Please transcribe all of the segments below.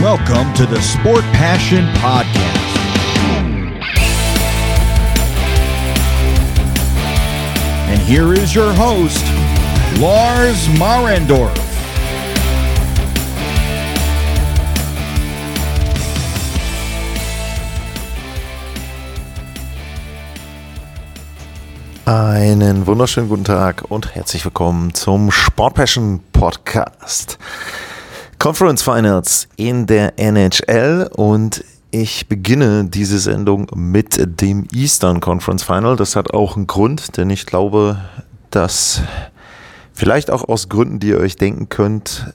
Welcome to the Sport Passion Podcast. And here is your host, Lars Marendorf. Einen wunderschönen guten Tag und herzlich willkommen zum Sport Passion Podcast. Conference Finals in der NHL und ich beginne diese Sendung mit dem Eastern Conference Final. Das hat auch einen Grund, denn ich glaube, dass vielleicht auch aus Gründen, die ihr euch denken könnt,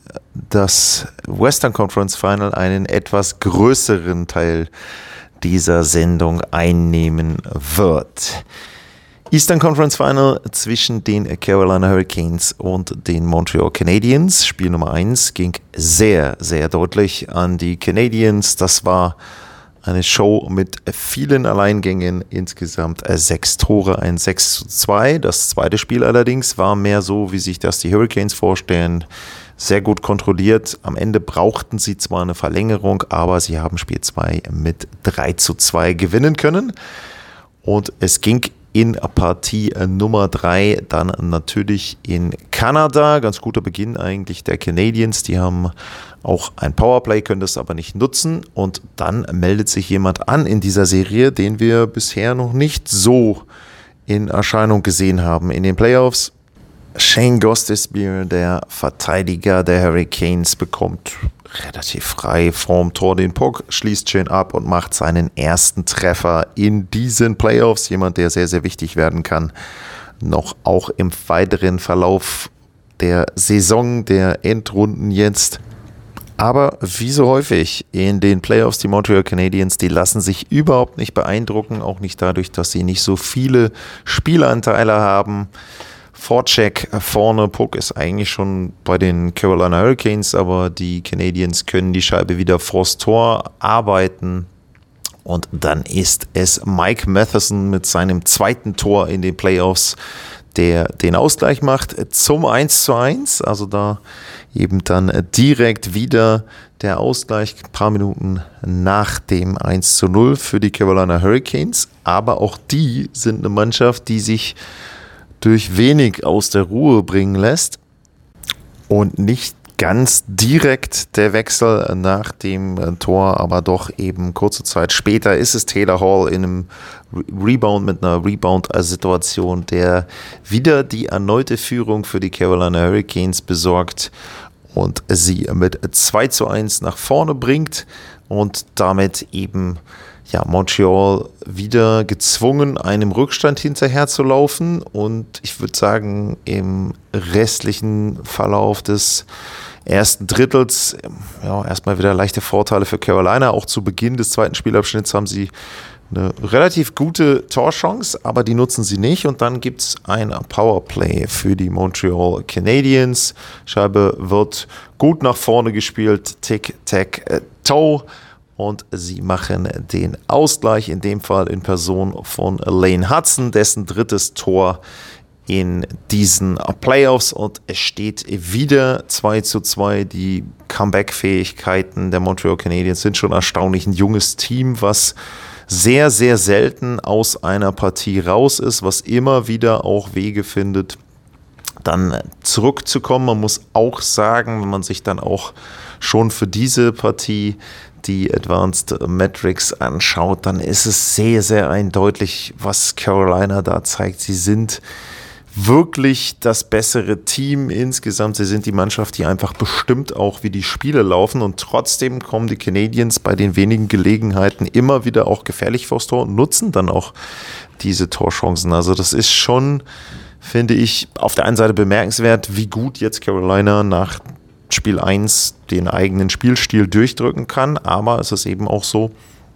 das Western Conference Final einen etwas größeren Teil dieser Sendung einnehmen wird. Eastern Conference Final zwischen den Carolina Hurricanes und den Montreal Canadiens. Spiel Nummer 1 ging sehr, sehr deutlich an die Canadiens. Das war eine Show mit vielen Alleingängen, insgesamt 6 Tore, ein 6:2. Das zweite Spiel allerdings war mehr so, wie sich das die Hurricanes vorstellen. Sehr gut kontrolliert. Am Ende brauchten sie zwar eine Verlängerung, aber sie haben Spiel 2 mit 3:2 gewinnen können. Und es ging in Partie Nummer 3 dann natürlich in Kanada. Ganz guter Beginn eigentlich der Canadiens. Die haben auch ein Powerplay, können das aber nicht nutzen. Und dann meldet sich jemand an in dieser Serie, den wir bisher noch nicht so in Erscheinung gesehen haben in den Playoffs. Shane Gostisbehere, der Verteidiger der Hurricanes, bekommt relativ frei vorm Tor den Puck, schließt schön ab und macht seinen ersten Treffer in diesen Playoffs. Jemand, der sehr, sehr wichtig werden kann, noch auch im weiteren Verlauf der Saison, der Endrunden jetzt. Aber wie so häufig in den Playoffs, die Montreal Canadiens, die lassen sich überhaupt nicht beeindrucken, auch nicht dadurch, dass sie nicht so viele Spielanteile haben. Vorcheck vorne, Puck ist eigentlich schon bei den Carolina Hurricanes, aber die Canadiens können die Scheibe wieder vors Tor arbeiten. Und dann ist es Mike Matheson mit seinem zweiten Tor in den Playoffs, der den Ausgleich macht zum 1:1. Also da eben dann direkt wieder der Ausgleich, ein paar Minuten nach dem 1:0 für die Carolina Hurricanes. Aber auch die sind eine Mannschaft, die sich durch wenig aus der Ruhe bringen lässt und nicht ganz direkt der Wechsel nach dem Tor, aber doch eben kurze Zeit später ist es Taylor Hall in einem Rebound mit einer Rebound-Situation, der wieder die erneute Führung für die Carolina Hurricanes besorgt und sie mit 2:1 nach vorne bringt und damit eben Montreal wieder gezwungen, einem Rückstand hinterherzulaufen. Und ich würde sagen, im restlichen Verlauf des ersten Drittels, erstmal wieder leichte Vorteile für Carolina. Auch zu Beginn des zweiten Spielabschnitts haben sie eine relativ gute Torchance, aber die nutzen sie nicht. Und dann gibt es ein Powerplay für die Montreal Canadiens. Scheibe wird gut nach vorne gespielt. Tic-Tac-Toe. Und sie machen den Ausgleich, in dem Fall in Person von Lane Hudson, dessen drittes Tor in diesen Playoffs. Und es steht wieder 2:2. Die Comeback-Fähigkeiten der Montreal Canadiens sind schon erstaunlich. Ein junges Team, was sehr, sehr selten aus einer Partie raus ist, was immer wieder auch Wege findet, dann zurückzukommen. Man muss auch sagen, wenn man sich dann auch schon für diese Partie die Advanced Metrics anschaut, dann ist es sehr, sehr eindeutig, was Carolina da zeigt. Sie sind wirklich das bessere Team insgesamt. Sie sind die Mannschaft, die einfach bestimmt auch, wie die Spiele laufen, und trotzdem kommen die Canadiens bei den wenigen Gelegenheiten immer wieder auch gefährlich vors Tor und nutzen dann auch diese Torchancen. Also das ist schon, finde ich, auf der einen Seite bemerkenswert, wie gut jetzt Carolina nach Spiel 1 den eigenen Spielstil durchdrücken kann, aber es ist eben auch so,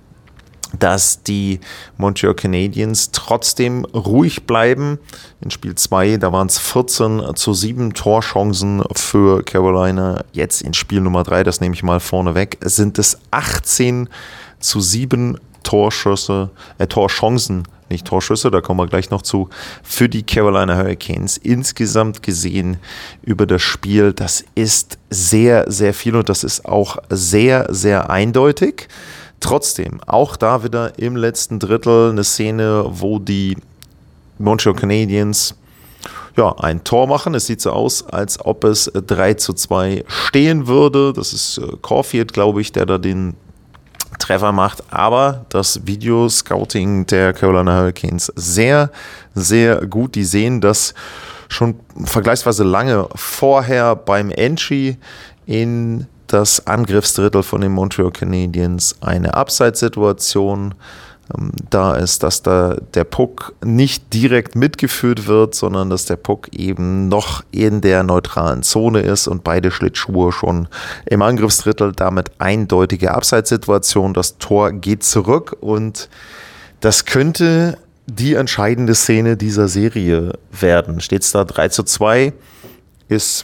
dass die Montreal Canadiens trotzdem ruhig bleiben. In Spiel 2, da waren es 14:7 Torchancen für Carolina. Jetzt in Spiel Nummer 3, das nehme ich mal vorne weg, sind es 18:7 Torchancen nicht Torschüsse, da kommen wir gleich noch zu, für die Carolina Hurricanes insgesamt gesehen über das Spiel. Das ist sehr, sehr viel und das ist auch sehr, sehr eindeutig. Trotzdem, auch da wieder im letzten Drittel eine Szene, wo die Montreal Canadiens ein Tor machen. Es sieht so aus, als ob es 3:2 stehen würde. Das ist Caulfield, glaube ich, der da den Treffer macht. Aber das Video-Scouting der Carolina Hurricanes sehr, sehr gut. Die sehen das schon vergleichsweise lange vorher beim Entry in das Angriffsdrittel von den Montreal Canadiens eine Abseitssituation. Da ist, dass da der Puck nicht direkt mitgeführt wird, sondern dass der Puck eben noch in der neutralen Zone ist und beide Schlittschuhe schon im Angriffsdrittel, damit eindeutige Abseitssituation. Das Tor geht zurück und das könnte die entscheidende Szene dieser Serie werden. Steht es da 3:2, ist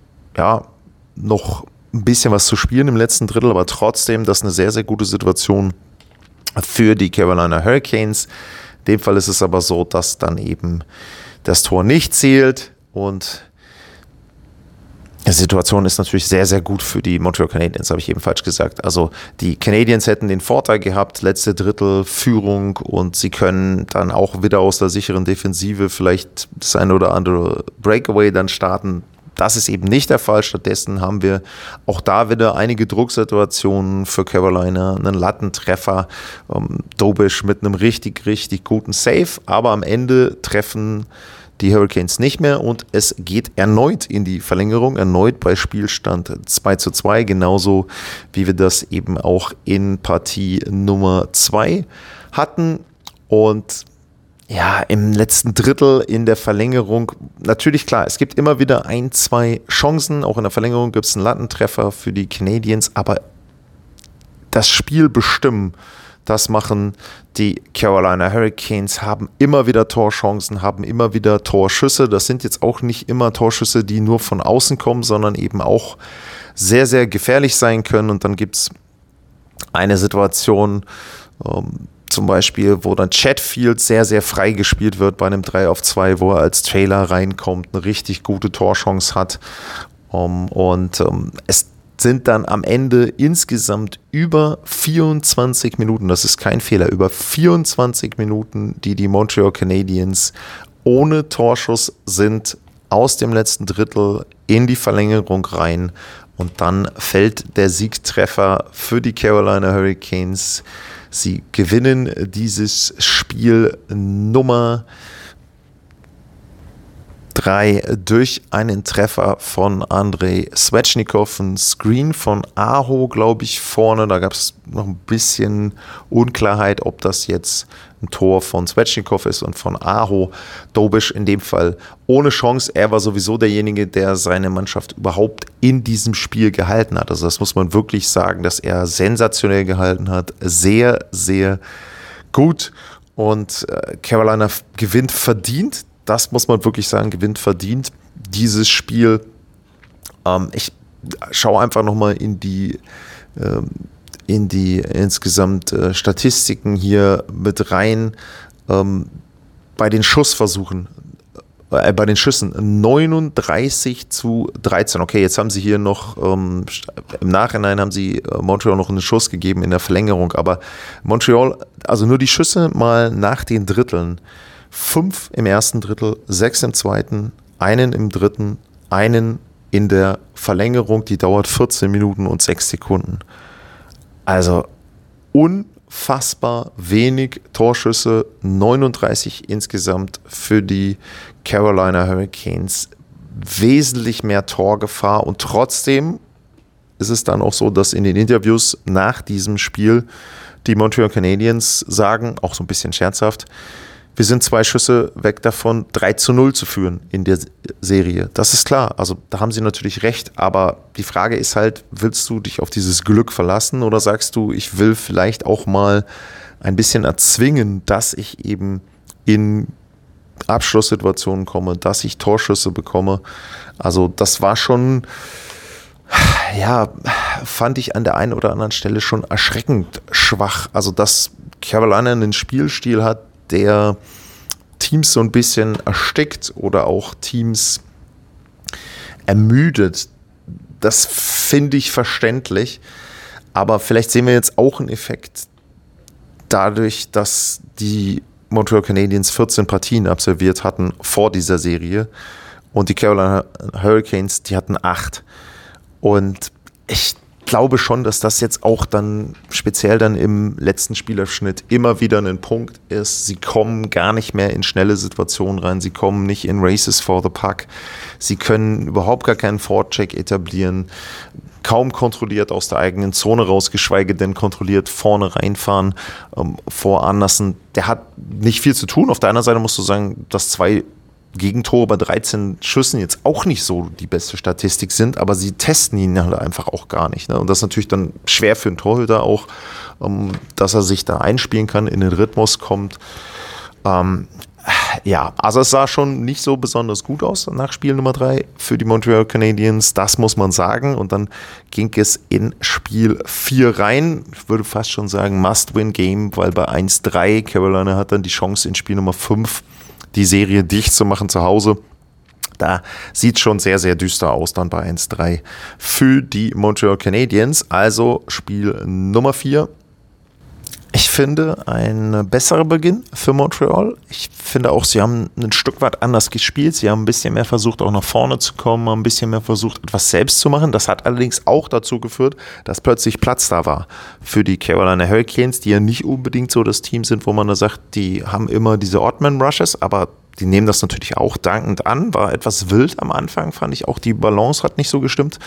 noch ein bisschen was zu spielen im letzten Drittel, aber trotzdem, das ist eine sehr, sehr gute Situation für die Carolina Hurricanes. In dem Fall ist es aber so, dass dann eben das Tor nicht zählt und die Situation ist natürlich sehr, sehr gut für die Montreal Canadiens, habe ich eben falsch gesagt. Also die Canadiens hätten den Vorteil gehabt, letzte Drittel Führung und sie können dann auch wieder aus der sicheren Defensive vielleicht das ein oder andere Breakaway dann starten. Das ist eben nicht der Fall. Stattdessen haben wir auch da wieder einige Drucksituationen für Carolina, einen Lattentreffer, Dobisch mit einem richtig, richtig guten Save, aber am Ende treffen die Hurricanes nicht mehr und es geht erneut in die Verlängerung, erneut bei Spielstand 2:2, genauso wie wir das eben auch in Partie Nummer 2 hatten. Und im letzten Drittel in der Verlängerung, natürlich klar, es gibt immer wieder 1-2 Chancen, auch in der Verlängerung gibt es einen Lattentreffer für die Canadiens, aber das Spiel bestimmen, das machen die Carolina Hurricanes, haben immer wieder Torchancen, haben immer wieder Torschüsse. Das sind jetzt auch nicht immer Torschüsse, die nur von außen kommen, sondern eben auch sehr, sehr gefährlich sein können. Und dann gibt es eine Situation, zum Beispiel, wo dann Chatfield sehr, sehr frei gespielt wird bei einem 3:2, wo er als Trailer reinkommt, eine richtig gute Torchance hat. Es sind dann am Ende insgesamt über 24 Minuten, das ist kein Fehler, über 24 Minuten, die Montreal Canadiens ohne Torschuss sind, aus dem letzten Drittel in die Verlängerung rein. Und dann fällt der Siegtreffer für die Carolina Hurricanes. Sie gewinnen dieses Spiel Nummer 3 durch einen Treffer von Andrei Svechnikov, ein Screen von Aho, glaube ich, vorne. Da gab es noch ein bisschen Unklarheit, ob das jetzt ein Tor von Svechnikov ist und von Aho. Dobisch in dem Fall ohne Chance. Er war sowieso derjenige, der seine Mannschaft überhaupt in diesem Spiel gehalten hat. Also das muss man wirklich sagen, dass er sensationell gehalten hat. Sehr, sehr gut. Und Carolina gewinnt verdient. Das muss man wirklich sagen, gewinnt verdient dieses Spiel. Ich schaue einfach nochmal in die insgesamt Statistiken hier mit rein. Bei den Schussversuchen, bei den Schüssen 39:13. Okay, jetzt haben sie hier noch, im Nachhinein haben sie Montreal noch einen Schuss gegeben in der Verlängerung, aber Montreal, also nur die Schüsse mal nach den Dritteln. 5 im ersten Drittel, 6 im zweiten, einen im dritten, einen in der Verlängerung, die dauert 14 Minuten und 6 Sekunden. Also unfassbar wenig Torschüsse, 39 insgesamt für die Carolina Hurricanes, wesentlich mehr Torgefahr und trotzdem ist es dann auch so, dass in den Interviews nach diesem Spiel die Montreal Canadiens sagen, auch so ein bisschen scherzhaft, wir sind 2 Schüsse weg davon, 3:0 zu führen in der Serie. Das ist klar, also da haben sie natürlich recht, aber die Frage ist halt, willst du dich auf dieses Glück verlassen oder sagst du, ich will vielleicht auch mal ein bisschen erzwingen, dass ich eben in Abschlusssituationen komme, dass ich Torschüsse bekomme. Also das war schon, fand ich an der einen oder anderen Stelle schon erschreckend schwach. Also dass Carolina einen Spielstil hat, der Teams so ein bisschen erstickt oder auch Teams ermüdet. Das finde ich verständlich. Aber vielleicht sehen wir jetzt auch einen Effekt dadurch, dass die Montreal Canadiens 14 Partien absolviert hatten vor dieser Serie und die Carolina Hurricanes, die hatten 8. Und ich glaube schon, dass das jetzt auch dann speziell dann im letzten Spielabschnitt immer wieder ein Punkt ist. Sie kommen gar nicht mehr in schnelle Situationen rein. Sie kommen nicht in Races for the Puck. Sie können überhaupt gar keinen Forecheck etablieren. Kaum kontrolliert aus der eigenen Zone raus, geschweige denn kontrolliert vorne reinfahren vor Andersen. Der hat nicht viel zu tun. Auf der anderen Seite musst du sagen, dass 2 Gegentore bei 13 Schüssen jetzt auch nicht so die beste Statistik sind, aber sie testen ihn halt einfach auch gar nicht. Ne? Und das ist natürlich dann schwer für einen Torhüter auch, dass er sich da einspielen kann, in den Rhythmus kommt. Ja, also es sah schon nicht so besonders gut aus nach Spiel Nummer 3 für die Montreal Canadiens, das muss man sagen. Und dann ging es in Spiel 4 rein. Ich würde fast schon sagen Must-Win-Game, weil bei 1-3 Carolina hat dann die Chance in Spiel Nummer 5 die Serie dicht zu machen zu Hause. Da sieht schon sehr, sehr düster aus dann bei 1-3 für die Montreal Canadiens. Also Spiel Nummer 4. Ich finde, ein besserer Beginn für Montreal. Ich finde auch, sie haben ein Stück weit anders gespielt. Sie haben ein bisschen mehr versucht, auch nach vorne zu kommen, haben ein bisschen mehr versucht, etwas selbst zu machen. Das hat allerdings auch dazu geführt, dass plötzlich Platz da war für die Carolina Hurricanes, die ja nicht unbedingt so das Team sind, wo man da sagt, die haben immer diese Odd-Man-Rushes, aber die nehmen das natürlich auch dankend an. War etwas wild am Anfang, fand ich auch. Die Balance hat nicht so gestimmt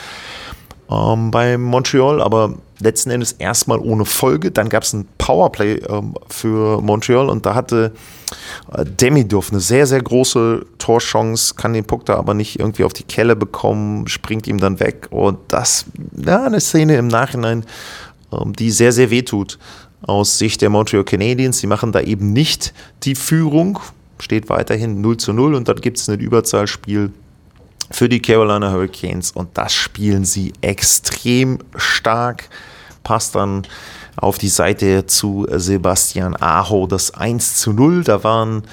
bei Montreal, aber letzten Endes erstmal ohne Folge. Dann gab es ein Powerplay für Montreal und da hatte Demidov eine sehr, sehr große Torchance, kann den Puck da aber nicht irgendwie auf die Kelle bekommen, springt ihm dann weg und das, ja, eine Szene im Nachhinein, die sehr, sehr wehtut aus Sicht der Montreal Canadiens. Sie machen da eben nicht die Führung, steht weiterhin 0-0 und dann gibt es ein Überzahlspiel für die Carolina Hurricanes und das spielen sie extrem stark. Passt dann auf die Seite zu Sebastian Aho das 1-0. Da waren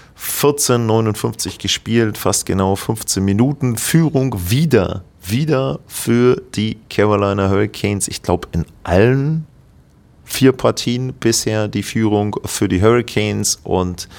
14:59 gespielt, fast genau 15 Minuten. Führung wieder für die Carolina Hurricanes. Ich glaube, in allen 4 Partien bisher die Führung für die Hurricanes und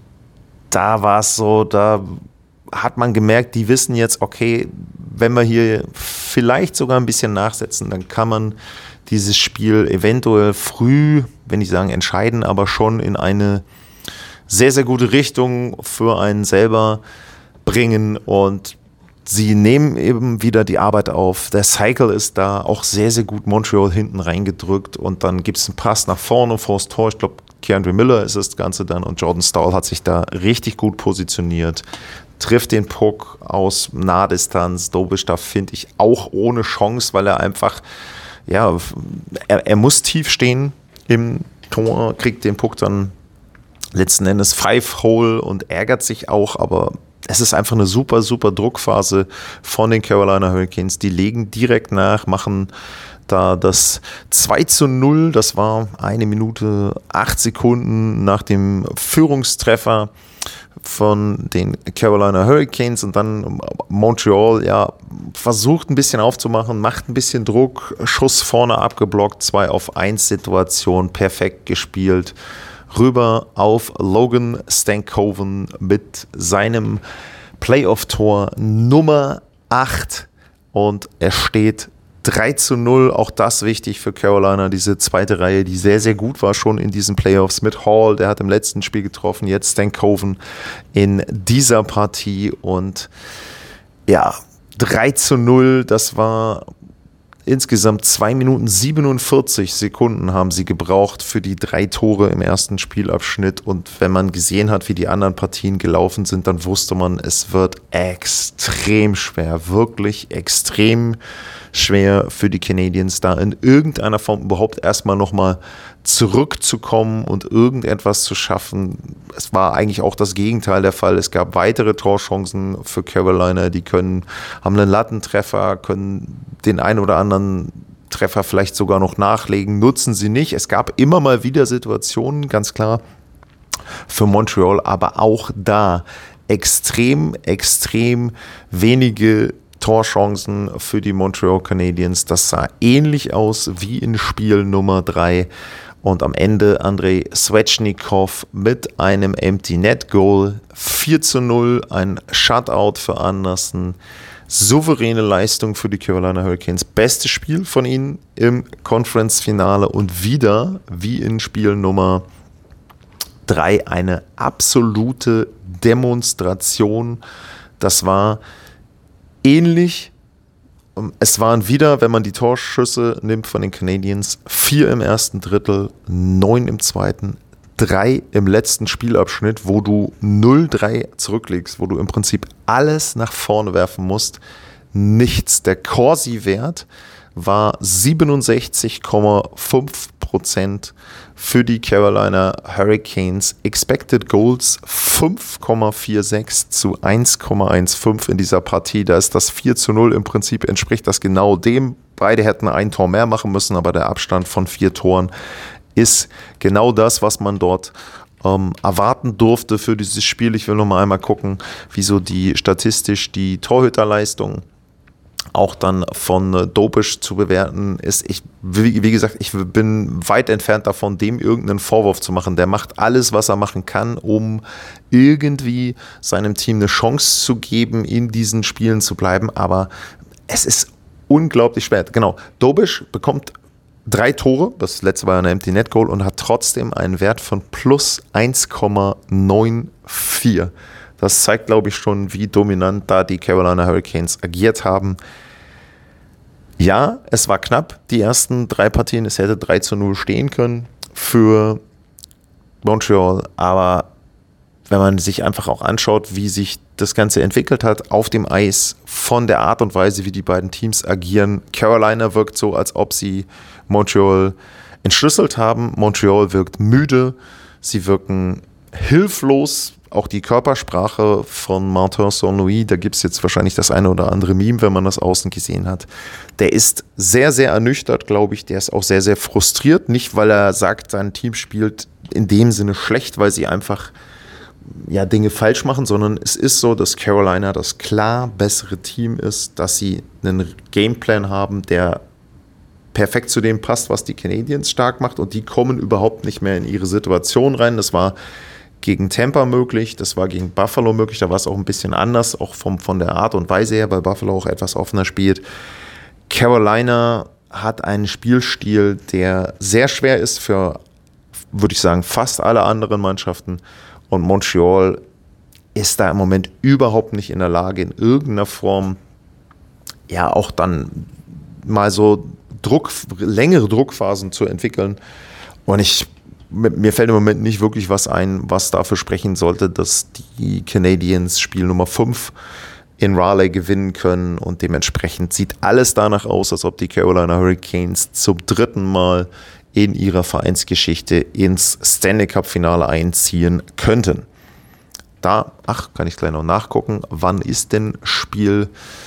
da war es so, da hat man gemerkt, die wissen jetzt, okay, wenn wir hier vielleicht sogar ein bisschen nachsetzen, dann kann man dieses Spiel eventuell früh, wenn ich sagen entscheiden, aber schon in eine sehr, sehr gute Richtung für einen selber bringen und sie nehmen eben wieder die Arbeit auf. Der Cycle ist da auch sehr, sehr gut Montreal hinten reingedrückt und dann gibt es einen Pass nach vorne vors Tor. Ich glaube, Keandre Miller ist das Ganze dann und Jordan Staal hat sich da richtig gut positioniert. Trifft den Puck aus Nahdistanz. Dobisch da finde ich auch ohne Chance, weil er einfach, ja, er muss tief stehen im Tor, kriegt den Puck dann letzten Endes 5-Hole und ärgert sich auch, aber es ist einfach eine super, super Druckphase von den Carolina Hurricanes. Die legen direkt nach, machen da das 2-0, das war 1 Minute 8 Sekunden nach dem Führungstreffer von den Carolina Hurricanes und dann Montreal, ja, versucht ein bisschen aufzumachen, macht ein bisschen Druck, Schuss vorne abgeblockt, 2-auf-1 Situation, perfekt gespielt, rüber auf Logan Stankoven mit seinem Playoff-Tor Nummer 8 und er steht 3-0, auch das wichtig für Carolina, diese zweite Reihe, die sehr, sehr gut war schon in diesen Playoffs mit Hall, der hat im letzten Spiel getroffen, jetzt Stankoven in dieser Partie und ja, 3-0, das war insgesamt 2 Minuten 47 Sekunden haben sie gebraucht für die 3 Tore im ersten Spielabschnitt und wenn man gesehen hat, wie die anderen Partien gelaufen sind, dann wusste man, es wird extrem schwer, wirklich extrem schwer für die Canadiens, da in irgendeiner Form überhaupt erstmal nochmal zurückzukommen und irgendetwas zu schaffen. Es war eigentlich auch das Gegenteil der Fall. Es gab weitere Torchancen für Carolina, die haben einen Lattentreffer, können den einen oder anderen Treffer vielleicht sogar noch nachlegen, nutzen sie nicht. Es gab immer mal wieder Situationen, ganz klar, für Montreal, aber auch da extrem wenige Torchancen für die Montreal Canadiens. Das sah ähnlich aus wie in Spiel Nummer 3. Und am Ende Andrei Svechnikov mit einem Empty Net Goal, 4:0, ein Shutout für Anderson. Souveräne Leistung für die Carolina Hurricanes. Bestes Spiel von ihnen im Conference-Finale und wieder, wie in Spiel Nummer 3, eine absolute Demonstration. Das war ähnlich. Es waren wieder, wenn man die Torschüsse nimmt von den Canadiens, 4 im ersten Drittel, 9 im zweiten, 3 im letzten Spielabschnitt, wo du 0-3 zurücklegst, wo du im Prinzip alles nach vorne werfen musst. Nichts. Der Corsi-Wert war 67,5% für die Carolina Hurricanes. Expected Goals 5,46 zu 1,15 in dieser Partie. Da ist das 4:0 im Prinzip, entspricht das genau dem. Beide hätten ein Tor mehr machen müssen, aber der Abstand von 4 Toren ist genau das, was man dort erwarten durfte für dieses Spiel. Ich will noch mal einmal gucken, wieso statistisch die Torhüterleistung auch dann von Dobisch zu bewerten ist. Wie gesagt, ich bin weit entfernt davon, dem irgendeinen Vorwurf zu machen. Der macht alles, was er machen kann, um irgendwie seinem Team eine Chance zu geben, in diesen Spielen zu bleiben. Aber es ist unglaublich schwer. Genau, Dobisch bekommt 3 Tore, das letzte war ein Empty Net Goal, und hat trotzdem einen Wert von plus 1,94. Das zeigt, glaube ich, schon, wie dominant da die Carolina Hurricanes agiert haben. Ja, es war knapp, die ersten 3 Partien. Es hätte 3:0 stehen können für Montreal. Aber wenn man sich einfach auch anschaut, wie sich das Ganze entwickelt hat auf dem Eis, von der Art und Weise, wie die beiden Teams agieren. Carolina wirkt so, als ob sie Montreal entschlüsselt haben. Montreal wirkt müde. Sie wirken hilflos. Auch die Körpersprache von Martin Saint-Louis, da gibt es jetzt wahrscheinlich das eine oder andere Meme, wenn man das außen gesehen hat. Der ist sehr, sehr ernüchtert, glaube ich. Der ist auch sehr, sehr frustriert. Nicht, weil er sagt, sein Team spielt in dem Sinne schlecht, weil sie einfach Dinge falsch machen, sondern es ist so, dass Carolina das klar bessere Team ist, dass sie einen Gameplan haben, der perfekt zu dem passt, was die Canadiens stark macht, und die kommen überhaupt nicht mehr in ihre Situation rein. Das war gegen Tampa möglich, das war gegen Buffalo möglich, da war es auch ein bisschen anders, auch von der Art und Weise her, weil Buffalo auch etwas offener spielt. Carolina hat einen Spielstil, der sehr schwer ist für, würde ich sagen, fast alle anderen Mannschaften, und Montreal ist da im Moment überhaupt nicht in der Lage, in irgendeiner Form auch dann mal so längere Druckphasen zu entwickeln. Und mir fällt im Moment nicht wirklich was ein, was dafür sprechen sollte, dass die Canadiens Spiel Nummer 5 in Raleigh gewinnen können, und dementsprechend sieht alles danach aus, als ob die Carolina Hurricanes zum 3. Mal in ihrer Vereinsgeschichte ins Stanley Cup Finale einziehen könnten. Kann ich gleich noch nachgucken, wann ist denn Spiel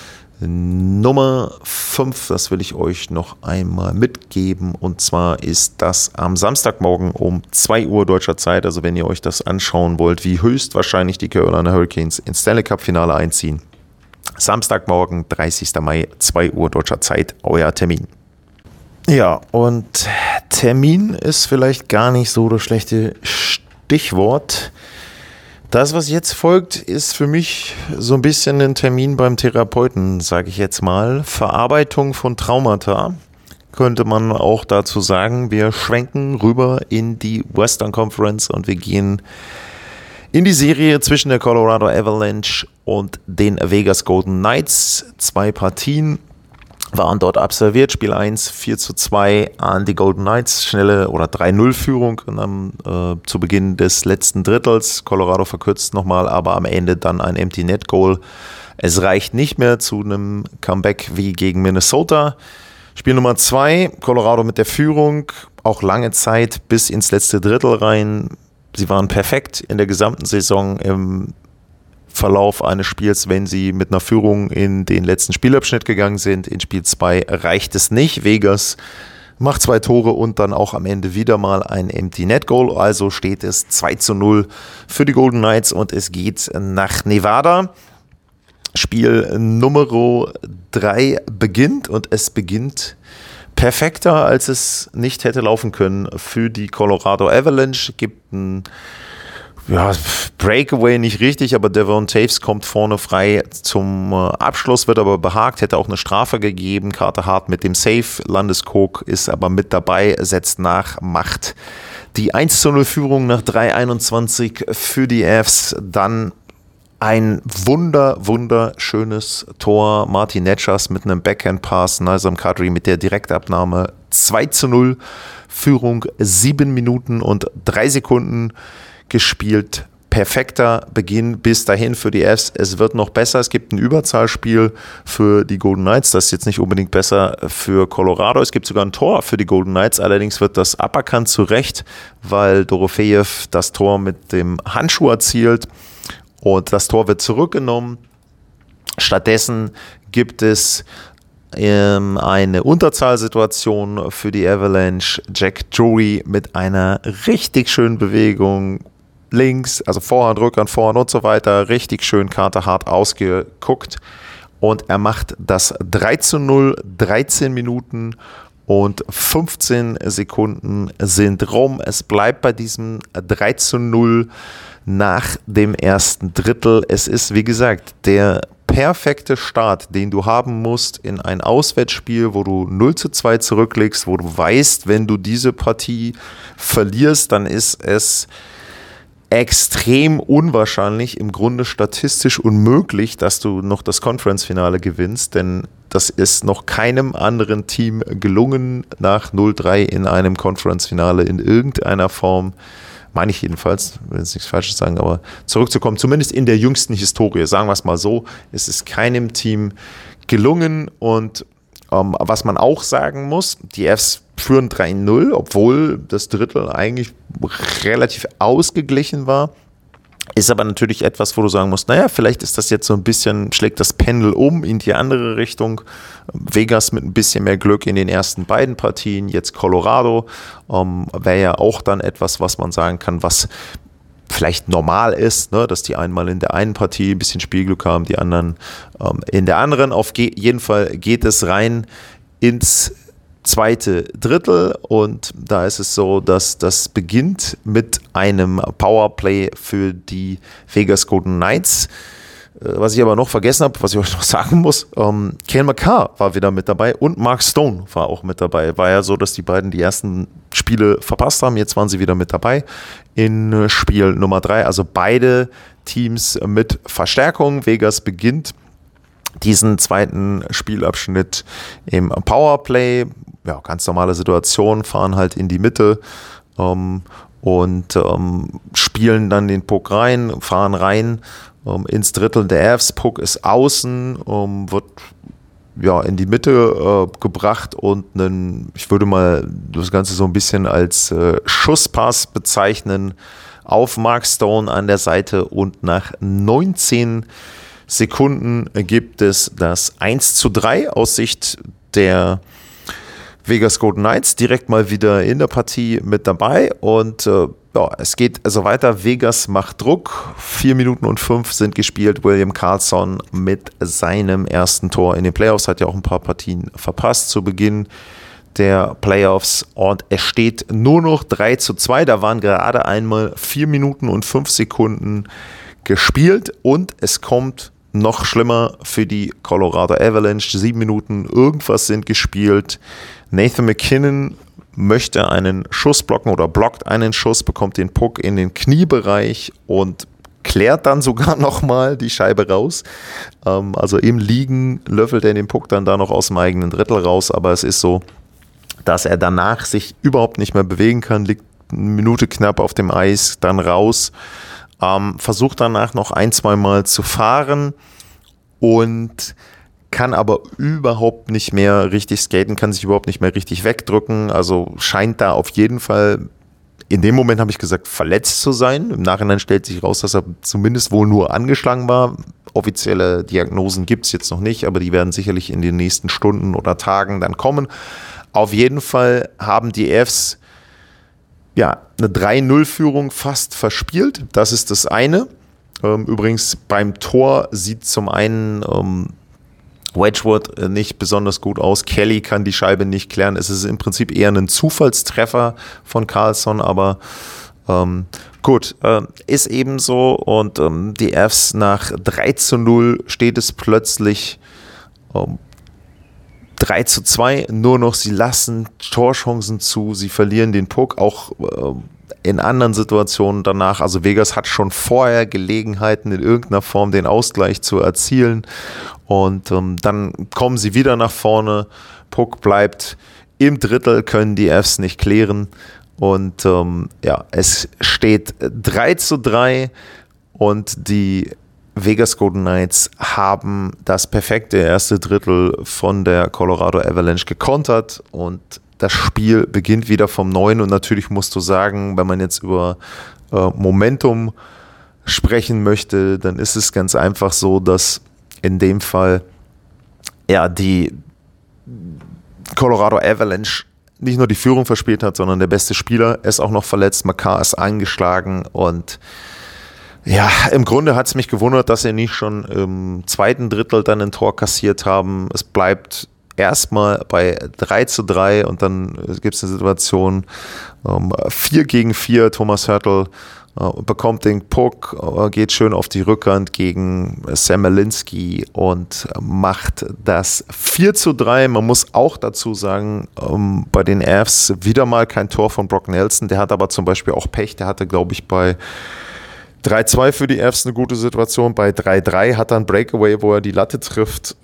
Nummer 5, das will ich euch noch einmal mitgeben, und zwar ist das am Samstagmorgen um 2 Uhr deutscher Zeit, also wenn ihr euch das anschauen wollt, wie höchstwahrscheinlich die Carolina Hurricanes ins Stanley Cup Finale einziehen. Samstagmorgen, 30. Mai, 2 Uhr deutscher Zeit, euer Termin. Ja, und Termin ist vielleicht gar nicht so das schlechte Stichwort. Das, was jetzt folgt, ist für mich so ein bisschen ein Termin beim Therapeuten, sage ich jetzt mal. Verarbeitung von Traumata, könnte man auch dazu sagen. Wir schwenken rüber in die Western Conference und wir gehen in die Serie zwischen der Colorado Avalanche und den Vegas Golden Knights. 2 Partien waren dort absolviert. Spiel 1, 4:2 an die Golden Knights. Schnelle oder 3:0-Führung zu Beginn des letzten Drittels. Colorado verkürzt nochmal, aber am Ende dann ein Empty Net Goal. Es reicht nicht mehr zu einem Comeback wie gegen Minnesota. Spiel Nummer 2, Colorado mit der Führung. Auch lange Zeit bis ins letzte Drittel rein. Sie waren perfekt in der gesamten Saison im Verlauf eines Spiels, wenn sie mit einer Führung in den letzten Spielabschnitt gegangen sind. In Spiel 2 reicht es nicht. Vegas macht 2 Tore und dann auch am Ende wieder mal ein Empty Net Goal. Also steht es 2-0 für die Golden Knights und es geht nach Nevada. Spiel Nummer 3 beginnt und es beginnt perfekter, als es nicht hätte laufen können für die Colorado Avalanche. Gibt ein Breakaway nicht richtig, aber Devon Toews kommt vorne frei zum Abschluss, wird aber behagt, hätte auch eine Strafe gegeben. Carter Hart mit dem Save, Landeskog ist aber mit dabei, setzt nach, macht die 1-0 Führung nach 3:21 für die Avs. Dann ein wunderschönes Tor. Martin Necas mit einem Backhand-Pass, Nazem Kadri mit der Direktabnahme. 2-0 Führung, 7 Minuten und 3 Sekunden gespielt. Perfekter Beginn bis dahin für die Avs. Es wird noch besser. Es gibt ein Überzahlspiel für die Golden Knights. Das ist jetzt nicht unbedingt besser für Colorado. Es gibt sogar ein Tor für die Golden Knights. Allerdings wird das aberkannt zu Recht, weil Dorofejew das Tor mit dem Handschuh erzielt. Und das Tor wird zurückgenommen. Stattdessen gibt es eine Unterzahlsituation für die Avalanche. Jack Drury mit einer richtig schönen Bewegung links, also Vorhand, Rückhand, Vorhand und so weiter. Richtig schön Carter Hart ausgeguckt. Und er macht das 3-0, 13 Minuten und 15 Sekunden sind rum. Es bleibt bei diesem 3-0 nach dem ersten Drittel. Es ist, wie gesagt, der perfekte Start, den du haben musst in ein Auswärtsspiel, wo du 0-2 zurücklegst, wo du weißt, wenn du diese Partie verlierst, dann ist es extrem unwahrscheinlich, im Grunde statistisch unmöglich, dass du noch das Conference-Finale gewinnst, denn das ist noch keinem anderen Team gelungen, nach 0-3 in einem Conference-Finale in irgendeiner Form, meine ich jedenfalls, will jetzt nichts Falsches sagen, aber zurückzukommen, zumindest in der jüngsten Historie, sagen wir es mal so, es ist keinem Team gelungen. Und was man auch sagen muss, die Avs führen 3-0, obwohl das Drittel eigentlich relativ ausgeglichen war. Ist aber natürlich etwas, wo du sagen musst, naja, vielleicht ist das jetzt so ein bisschen, schlägt das Pendel um in die andere Richtung. Vegas mit ein bisschen mehr Glück in den ersten beiden Partien, jetzt Colorado, wäre ja auch dann etwas, was man sagen kann, was vielleicht normal ist, ne, dass die einmal in der einen Partie ein bisschen Spielglück haben, die anderen in der anderen. Auf jeden Fall geht es rein ins zweite Drittel und da ist es so, dass das beginnt mit einem Powerplay für die Vegas Golden Knights. Was ich aber noch vergessen habe, was ich euch noch sagen muss, Cale Makar war wieder mit dabei und Mark Stone war auch mit dabei. War ja so, dass die beiden die ersten Spiele verpasst haben, jetzt waren sie wieder mit dabei in Spiel Nummer 3. Also beide Teams mit Verstärkung. Vegas beginnt diesen zweiten Spielabschnitt im Powerplay. Ja, ganz normale Situation, fahren halt in die Mitte und spielen dann den Puck rein, fahren rein ins Drittel der Avs. Puck ist außen, wird in die Mitte gebracht und ich würde mal das Ganze so ein bisschen als Schusspass bezeichnen auf Mark Stone an der Seite und nach 19 Sekunden gibt es das 1:3 aus Sicht der Vegas Golden Knights, direkt mal wieder in der Partie mit dabei und es geht also weiter. Vegas macht Druck, 4 Minuten und 5 sind gespielt. William Karlsson mit seinem ersten Tor in den Playoffs, hat ja auch ein paar Partien verpasst zu Beginn der Playoffs und es steht nur noch 3:2. Da waren gerade einmal 4 Minuten und 5 Sekunden gespielt und es kommt noch schlimmer für die Colorado Avalanche. 7 Minuten irgendwas sind gespielt. Nathan MacKinnon möchte einen Schuss blocken oder blockt einen Schuss, bekommt den Puck in den Kniebereich und klärt dann sogar nochmal die Scheibe raus. Also im Liegen löffelt er den Puck dann da noch aus dem eigenen Drittel raus, aber es ist so, dass er danach sich überhaupt nicht mehr bewegen kann, liegt eine Minute knapp auf dem Eis, dann raus, versucht danach noch 1-2 Mal zu fahren und kann aber überhaupt nicht mehr richtig skaten, kann sich überhaupt nicht mehr richtig wegdrücken, also scheint da auf jeden Fall, in dem Moment habe ich gesagt, verletzt zu sein. Im Nachhinein stellt sich raus, dass er zumindest wohl nur angeschlagen war. Offizielle Diagnosen gibt es jetzt noch nicht, aber die werden sicherlich in den nächsten Stunden oder Tagen dann kommen. auf jeden Fall haben die Avs eine 3-0-Führung fast verspielt. Das ist das eine. Übrigens beim Tor sieht zum einen Wedgwood nicht besonders gut aus. Kelly kann die Scheibe nicht klären. Es ist im Prinzip eher ein Zufallstreffer von Karlsson, aber gut, ist eben so. Und die Avs nach 3-0 steht es plötzlich 3-2, nur noch sie lassen Torchancen zu, sie verlieren den Puck, auch in anderen Situationen danach. Also Vegas hat schon vorher Gelegenheiten, in irgendeiner Form den Ausgleich zu erzielen und dann kommen sie wieder nach vorne, Puck bleibt im Drittel, können die Avs nicht klären und es steht 3-3 und die Vegas Golden Knights haben das perfekte erste Drittel von der Colorado Avalanche gekontert und das Spiel beginnt wieder vom Neuen und natürlich musst du sagen, wenn man jetzt über Momentum sprechen möchte, dann ist es ganz einfach so, dass in dem Fall die Colorado Avalanche nicht nur die Führung verspielt hat, sondern der beste Spieler ist auch noch verletzt, Makar ist angeschlagen und im Grunde hat es mich gewundert, dass sie nicht schon im zweiten Drittel dann ein Tor kassiert haben. Es bleibt erstmal bei 3-3 und dann gibt es eine Situation 4-4. Thomas Hertl bekommt den Puck, geht schön auf die Rückhand gegen Sam Malinski und macht das 4-3. Man muss auch dazu sagen, bei den Avs wieder mal kein Tor von Brock Nelson. Der hat aber zum Beispiel auch Pech. Der hatte, glaube ich, bei 3-2 für die Avs eine gute Situation. Bei 3-3 hat er ein Breakaway, wo er die Latte trifft.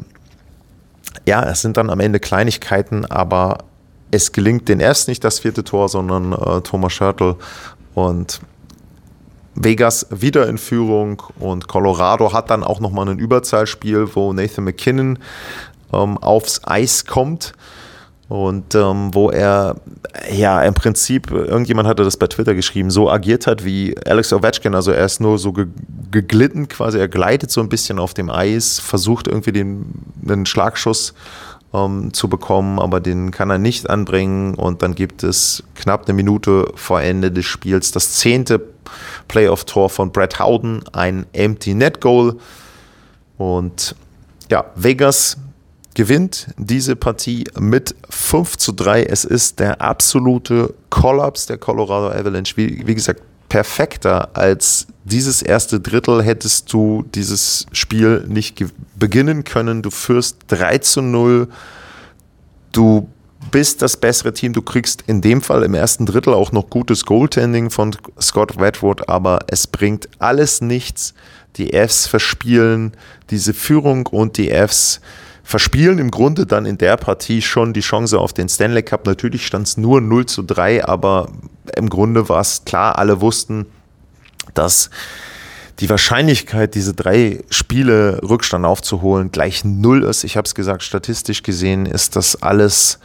Es sind dann am Ende Kleinigkeiten, aber es gelingt den Avs nicht das vierte Tor, sondern Thomas Hertl und Vegas wieder in Führung und Colorado hat dann auch nochmal ein Überzahlspiel, wo Nathan MacKinnon aufs Eis kommt. Und wo er im Prinzip, irgendjemand hatte das bei Twitter geschrieben, so agiert hat wie Alex Ovechkin, also er ist nur so geglitten quasi, er gleitet so ein bisschen auf dem Eis, versucht irgendwie einen Schlagschuss zu bekommen, aber den kann er nicht anbringen und dann gibt es knapp eine Minute vor Ende des Spiels das 10. Playoff-Tor von Brett Howden, ein Empty Net Goal und Vegas gewinnt diese Partie mit 5-3. Es ist der absolute Kollaps der Colorado Avalanche. Wie gesagt, perfekter als dieses erste Drittel hättest du dieses Spiel nicht beginnen können. Du führst 3-0. Du bist das bessere Team. Du kriegst in dem Fall im ersten Drittel auch noch gutes Goaltending von Scott Wedgwood, aber es bringt alles nichts. Die Avs verspielen diese Führung und die Avs verspielen im Grunde dann in der Partie schon die Chance auf den Stanley Cup. Natürlich stand es nur 0-3, aber im Grunde war es klar, alle wussten, dass die Wahrscheinlichkeit, diese 3 Spiele Rückstand aufzuholen, gleich 0 ist. Ich habe es gesagt, statistisch gesehen ist das alles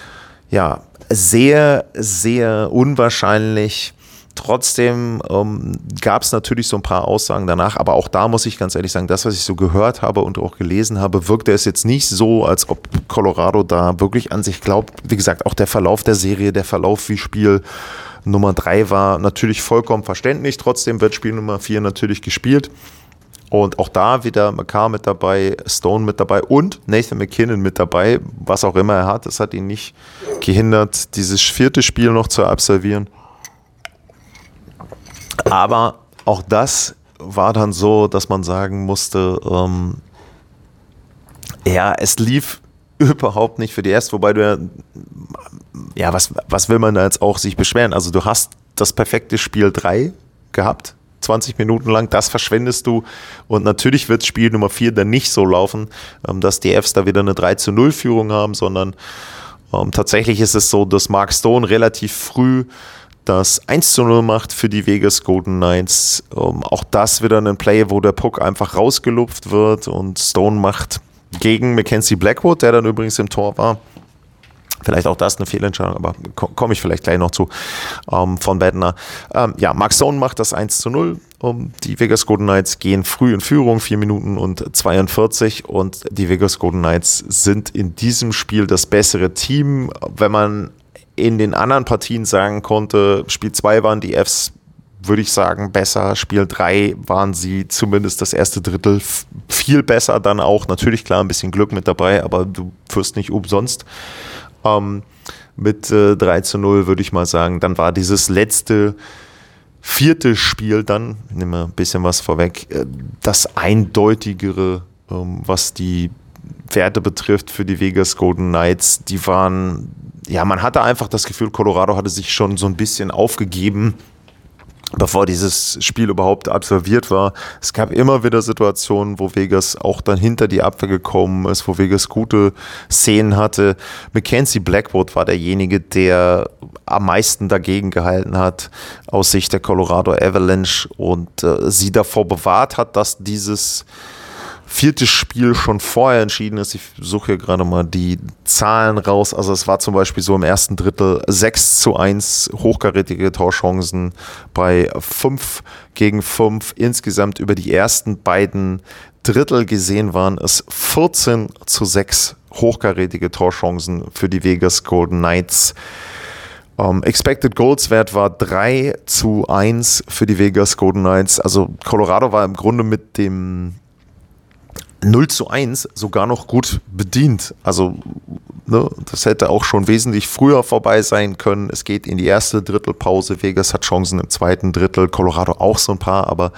sehr, sehr unwahrscheinlich. Trotzdem gab es natürlich so ein paar Aussagen danach, aber auch da muss ich ganz ehrlich sagen, das, was ich so gehört habe und auch gelesen habe, wirkte es jetzt nicht so, als ob Colorado da wirklich an sich glaubt. Wie gesagt, auch der Verlauf der Serie, der Verlauf wie Spiel Nummer 3 war natürlich vollkommen verständlich. Trotzdem wird Spiel Nummer 4 natürlich gespielt. Und auch da wieder Makar mit dabei, Stone mit dabei und Nathan MacKinnon mit dabei. Was auch immer er hat, das hat ihn nicht gehindert, dieses 4. Spiel noch zu absolvieren. Aber auch das war dann so, dass man sagen musste, es lief überhaupt nicht für die Avs, wobei du was will man da jetzt auch sich beschweren? Also du hast das perfekte Spiel 3 gehabt, 20 Minuten lang, das verschwendest du und natürlich wird Spiel Nummer 4 dann nicht so laufen, dass die Avs da wieder eine 3-0-Führung haben, sondern tatsächlich ist es so, dass Mark Stone relativ früh das 1-0 macht für die Vegas Golden Knights. Auch das wieder ein Play, wo der Puck einfach rausgelupft wird und Stone macht gegen Mackenzie Blackwood, der dann übrigens im Tor war, Vielleicht auch das eine Fehlentscheidung, aber komme ich vielleicht gleich noch zu, von Bednar. Mark Stone macht das 1:0. Die Vegas Golden Knights gehen früh in Führung, 4 Minuten und 42, und die Vegas Golden Knights sind in diesem Spiel das bessere Team. Wenn man in den anderen Partien sagen konnte, Spiel 2 waren die Fs, würde ich sagen, besser. Spiel 3 waren sie zumindest das erste Drittel viel besser, dann auch natürlich klar ein bisschen Glück mit dabei, aber du wirst nicht umsonst. Mit 3:0 würde ich mal sagen, dann war dieses letzte vierte Spiel dann, ich nehme ein bisschen was vorweg, das eindeutigere, was die Werte betrifft für die Vegas Golden Knights. Die waren, man hatte einfach das Gefühl, Colorado hatte sich schon so ein bisschen aufgegeben, bevor dieses Spiel überhaupt absolviert war. Es gab immer wieder Situationen, wo Vegas auch dann hinter die Abwehr gekommen ist, wo Vegas gute Szenen hatte. Mackenzie Blackwood war derjenige, der am meisten dagegen gehalten hat aus Sicht der Colorado Avalanche und sie davor bewahrt hat, dass dieses vierte Spiel schon vorher entschieden ist. Ich suche hier gerade mal die Zahlen raus. Also es war zum Beispiel so im ersten Drittel 6:1 hochkarätige Torchancen bei 5-5. Insgesamt über die ersten beiden Drittel gesehen waren es 14:6 hochkarätige Torchancen für die Vegas Golden Knights. Expected Goals Wert war 3:1 für die Vegas Golden Knights. Also Colorado war im Grunde mit dem 0:1 sogar noch gut bedient. Also das hätte auch schon wesentlich früher vorbei sein können. Es geht in die erste Drittelpause. Vegas hat Chancen im zweiten Drittel, Colorado auch so ein paar, aber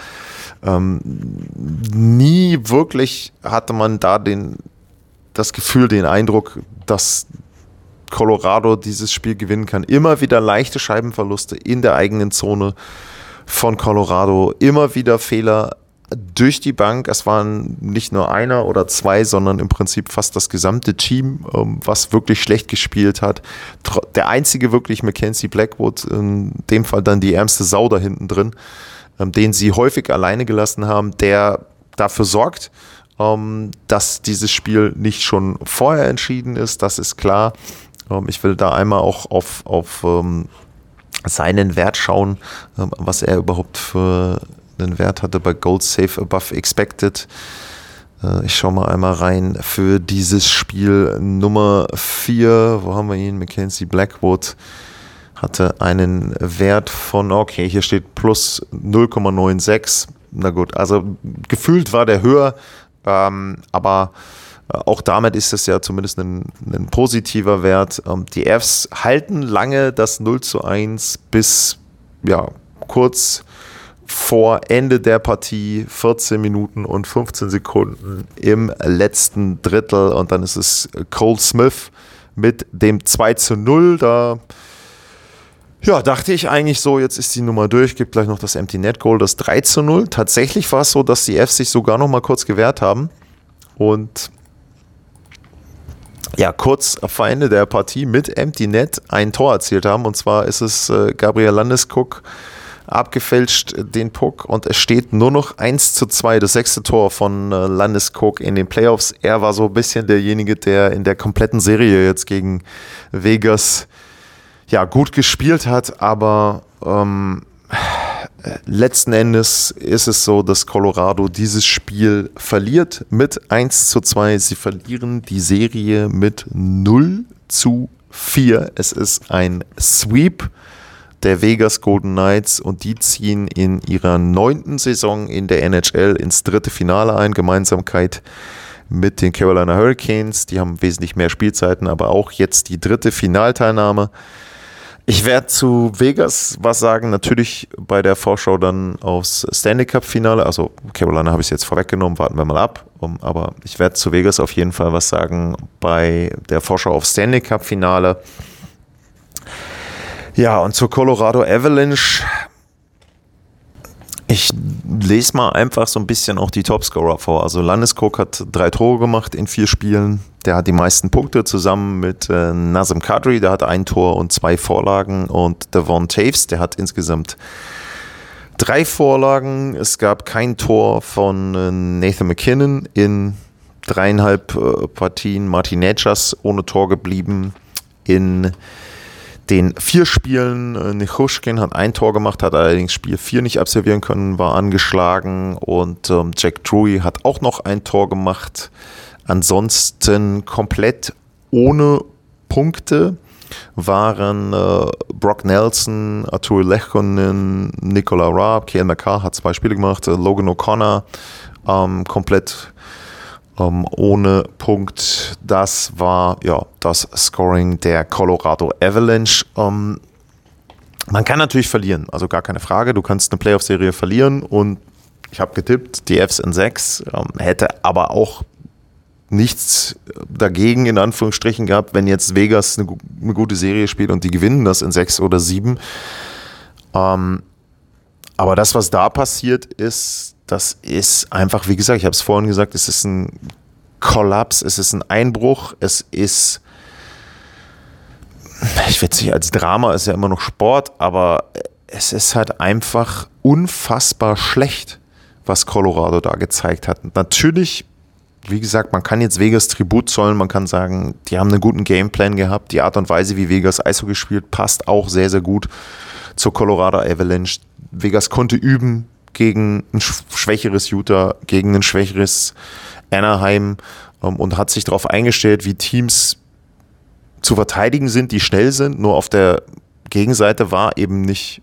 nie wirklich hatte man da das Gefühl, den Eindruck, dass Colorado dieses Spiel gewinnen kann. Immer wieder leichte Scheibenverluste in der eigenen Zone von Colorado, immer wieder Fehler durch die Bank. Es waren nicht nur einer oder zwei, sondern im Prinzip fast das gesamte Team, was wirklich schlecht gespielt hat. Der einzige wirklich Mackenzie Blackwood, in dem Fall dann die ärmste Sau da hinten drin, den sie häufig alleine gelassen haben, der dafür sorgt, dass dieses Spiel nicht schon vorher entschieden ist. Das ist klar. Ich will da einmal auch auf seinen Wert schauen, was er überhaupt für einen Wert hatte bei Goals Save Above Expected. Ich schaue mal einmal rein für dieses Spiel Nummer 4. Wo haben wir ihn? Mackenzie Blackwood hatte einen Wert von, okay, hier steht plus 0,96. Na gut, also gefühlt war der höher, aber auch damit ist es ja zumindest ein positiver Wert. Die Fs halten lange das 0:1 bis kurz vor Ende der Partie, 14 Minuten und 15 Sekunden im letzten Drittel, und dann ist es Cole Smith mit dem 2:0. Da dachte ich eigentlich so, jetzt ist die Nummer durch, gibt gleich noch das Empty Net Goal, das 3:0. Tatsächlich war es so, dass die Fs sich sogar noch mal kurz gewehrt haben und kurz vor Ende der Partie mit Empty Net ein Tor erzielt haben, und zwar ist es Gabriel Landeskog abgefälscht den Puck, und es steht nur noch 1:2, das 6. Tor von Landeskog in den Playoffs. Er war so ein bisschen derjenige, der in der kompletten Serie jetzt gegen Vegas gut gespielt hat, aber letzten Endes ist es so, dass Colorado dieses Spiel verliert mit 1:2. Sie verlieren die Serie mit 0:4. Es ist ein Sweep der Vegas Golden Knights, und die ziehen in ihrer 9. Saison in der NHL ins 3. Finale ein, Gemeinsamkeit mit den Carolina Hurricanes. Die haben wesentlich mehr Spielzeiten, aber auch jetzt die 3. Finalteilnahme. Ich werde zu Vegas was sagen, natürlich bei der Vorschau dann aufs Stanley Cup Finale, also Carolina habe ich jetzt vorweggenommen, warten wir mal ab, aber ich werde zu Vegas auf jeden Fall was sagen bei der Vorschau aufs Stanley Cup Finale. Ja, und zur Colorado Avalanche, ich lese mal einfach so ein bisschen auch die Topscorer vor. Also Landeskog hat 3 Tore gemacht in 4 Spielen. Der hat die meisten Punkte zusammen mit Nazem Kadri, der hat 1 Tor und 2 Vorlagen. Und Devon Toews, der hat insgesamt 3 Vorlagen. Es gab kein Tor von Nathan MacKinnon in 3,5 Partien. Martin Necas ohne Tor geblieben. in den 4 Spielen. Nichushkin hat ein Tor gemacht, hat allerdings Spiel 4 nicht absolvieren können, war angeschlagen, und Jack Drury hat auch noch ein Tor gemacht. Ansonsten komplett ohne Punkte waren Brock Nelson, Arturi Lehkonen, Nicola Raab, Cale Makar hat 2 Spiele gemacht, Logan O'Connor komplett ohne Punkt. Das war das Scoring der Colorado Avalanche. Man kann natürlich verlieren, also gar keine Frage. Du kannst eine Playoff-Serie verlieren, und ich habe getippt, die Avs in 6, hätte aber auch nichts dagegen, in Anführungsstrichen, gehabt, wenn jetzt Vegas eine gute Serie spielt und die gewinnen das in 6 oder 7. Aber das, was da passiert ist, das ist einfach, wie gesagt, ich habe es vorhin gesagt, es ist ein Kollaps, es ist ein Einbruch, es ist, ich will es nicht als Drama, ist ja immer noch Sport, aber es ist halt einfach unfassbar schlecht, was Colorado da gezeigt hat. Und natürlich, wie gesagt, man kann jetzt Vegas Tribut zollen, man kann sagen, die haben einen guten Gameplan gehabt, die Art und Weise, wie Vegas Eishockey spielt, passt auch sehr, sehr gut zur Colorado Avalanche. Vegas konnte üben gegen ein schwächeres Utah, gegen ein schwächeres Anaheim, und hat sich darauf eingestellt, wie Teams zu verteidigen sind, die schnell sind. Nur auf der Gegenseite war eben nicht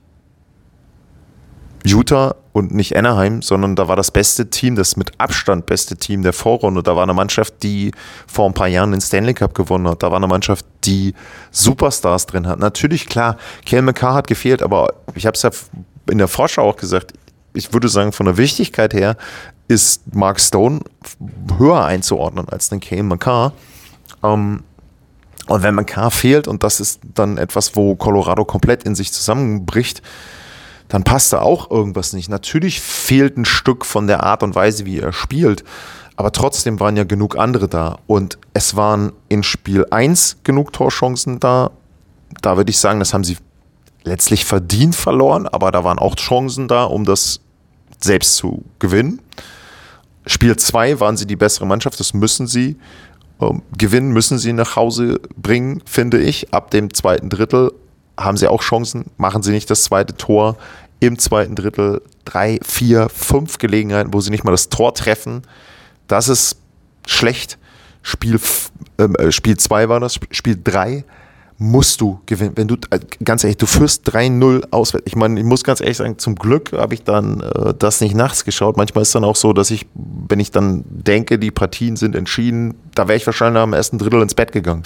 Utah und nicht Anaheim, sondern da war das beste Team, das mit Abstand beste Team der Vorrunde. Da war eine Mannschaft, die vor ein paar Jahren den Stanley Cup gewonnen hat. Da war eine Mannschaft, die Superstars drin hat. Natürlich, klar, Cale Makar hat gefehlt, aber ich habe es ja in der Vorschau auch gesagt, ich würde sagen, von der Wichtigkeit her ist Mark Stone höher einzuordnen als den Cale Makar. Und wenn Makar fehlt, und das ist dann etwas, wo Colorado komplett in sich zusammenbricht, dann passt da auch irgendwas nicht. Natürlich fehlt ein Stück von der Art und Weise, wie er spielt, aber trotzdem waren ja genug andere da. Und es waren in Spiel 1 genug Torchancen da. Da würde ich sagen, das haben sie letztlich verdient verloren, aber da waren auch Chancen da, um das selbst zu gewinnen. Spiel 2 waren sie die bessere Mannschaft, das müssen sie gewinnen, müssen sie nach Hause bringen, finde ich. Ab dem 2. Drittel haben sie auch Chancen, machen sie nicht das 2. Tor. Im 2. Drittel 3, 4, 5 Gelegenheiten, wo sie nicht mal das Tor treffen. Das ist schlecht. Spiel 2 war das, Spiel 3 musst du gewinnen. Wenn du, ganz ehrlich, du führst 3-0 auswärts. Ich meine, ich muss ganz ehrlich sagen, zum Glück habe ich dann das nicht nachts geschaut. Manchmal ist es dann auch so, dass ich, wenn ich dann denke, die Partien sind entschieden, da wäre ich wahrscheinlich am 1. Drittel ins Bett gegangen.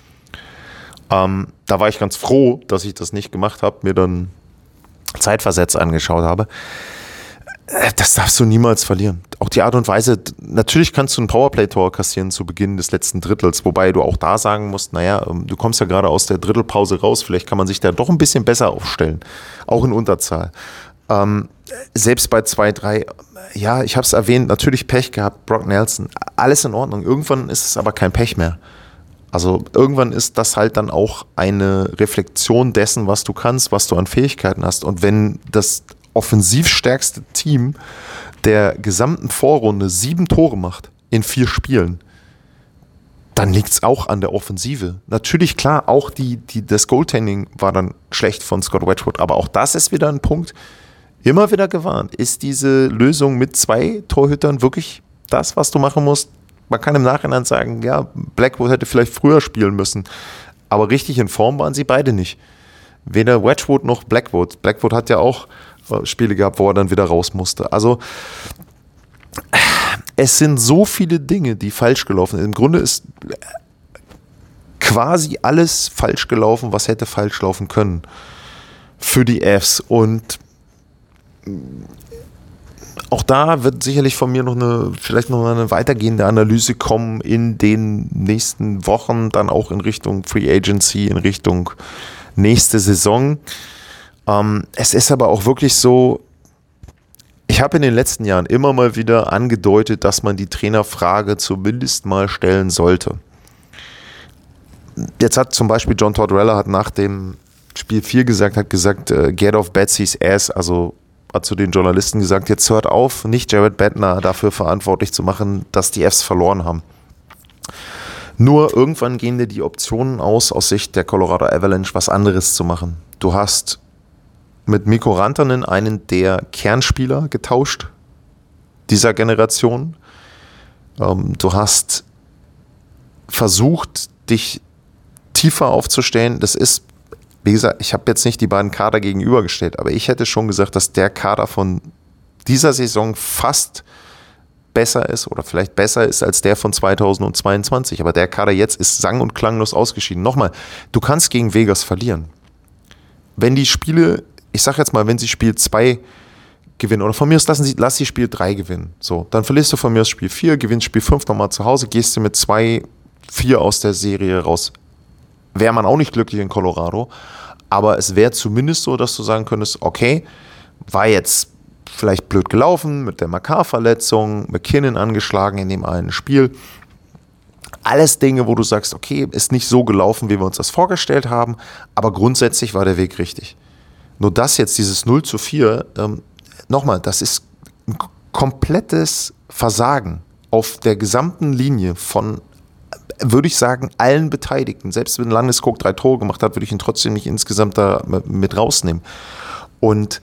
Da war ich ganz froh, dass ich das nicht gemacht habe, mir dann zeitversetzt angeschaut habe. Das darfst du niemals verlieren. Auch die Art und Weise, natürlich kannst du ein Powerplay-Tor kassieren zu Beginn des letzten Drittels, wobei du auch da sagen musst, naja, du kommst ja gerade aus der Drittelpause raus, vielleicht kann man sich da doch ein bisschen besser aufstellen, auch in Unterzahl. Selbst bei 2-3, ja, ich habe es erwähnt, natürlich Pech gehabt, Brock Nelson, alles in Ordnung. Irgendwann ist es aber kein Pech mehr. Also irgendwann ist das halt dann auch eine Reflexion dessen, was du kannst, was du an Fähigkeiten hast. Und wenn das offensiv stärkste Team der gesamten Vorrunde 7 Tore macht in 4 Spielen, dann liegt es auch an der Offensive. Natürlich, klar, auch das Goaltending war dann schlecht von Scott Wedgwood, aber auch das ist wieder ein Punkt, immer wieder gewarnt. Ist diese Lösung mit 2 Torhütern wirklich das, was du machen musst? Man kann im Nachhinein sagen, ja, Blackwood hätte vielleicht früher spielen müssen, aber richtig in Form waren sie beide nicht. Weder Wedgwood noch Blackwood. Blackwood hat ja auch Spiele gehabt, wo er dann wieder raus musste. Also es sind so viele Dinge, die falsch gelaufen sind. Im Grunde ist quasi alles falsch gelaufen, was hätte falsch laufen können für die Avs. Und auch da wird sicherlich von mir vielleicht noch eine weitergehende Analyse kommen in den nächsten Wochen, dann auch in Richtung Free Agency, in Richtung nächste Saison. Es ist aber auch wirklich so, ich habe in den letzten Jahren immer mal wieder angedeutet, dass man die Trainerfrage zumindest mal stellen sollte. Jetzt hat zum Beispiel John Tortorella hat nach dem Spiel 4 gesagt, get off Betsy's ass, also hat zu den Journalisten gesagt, jetzt hört auf, nicht Jared Bednar dafür verantwortlich zu machen, dass die Avs verloren haben. Nur irgendwann gehen dir die Optionen aus Sicht der Colorado Avalanche, was anderes zu machen. Du hast mit Mikko Rantanen einen der Kernspieler getauscht dieser Generation. Du hast versucht, dich tiefer aufzustellen. Das ist, wie gesagt, ich habe jetzt nicht die beiden Kader gegenübergestellt, aber ich hätte schon gesagt, dass der Kader von dieser Saison fast besser ist oder vielleicht besser ist als der von 2022. Aber der Kader jetzt ist sang- und klanglos ausgeschieden. Nochmal, du kannst gegen Vegas verlieren. Wenn die Spiele, ich sag jetzt mal, wenn sie Spiel 2 gewinnen, oder von mir aus lass sie Spiel 3 gewinnen. So, dann verlierst du von mir aus Spiel 4, gewinnst Spiel 5 nochmal zu Hause, gehst du mit 2-4 aus der Serie raus. Wäre man auch nicht glücklich in Colorado, aber es wäre zumindest so, dass du sagen könntest, okay, war jetzt vielleicht blöd gelaufen mit der Makar-Verletzung, McKinnon angeschlagen in dem einen Spiel. Alles Dinge, wo du sagst, okay, ist nicht so gelaufen, wie wir uns das vorgestellt haben, aber grundsätzlich war der Weg richtig. Nur das jetzt, dieses 0-4, nochmal, das ist ein komplettes Versagen auf der gesamten Linie von, würde ich sagen, allen Beteiligten. Selbst wenn Landeskog 3 Tore gemacht hat, würde ich ihn trotzdem nicht insgesamt da mit rausnehmen. Und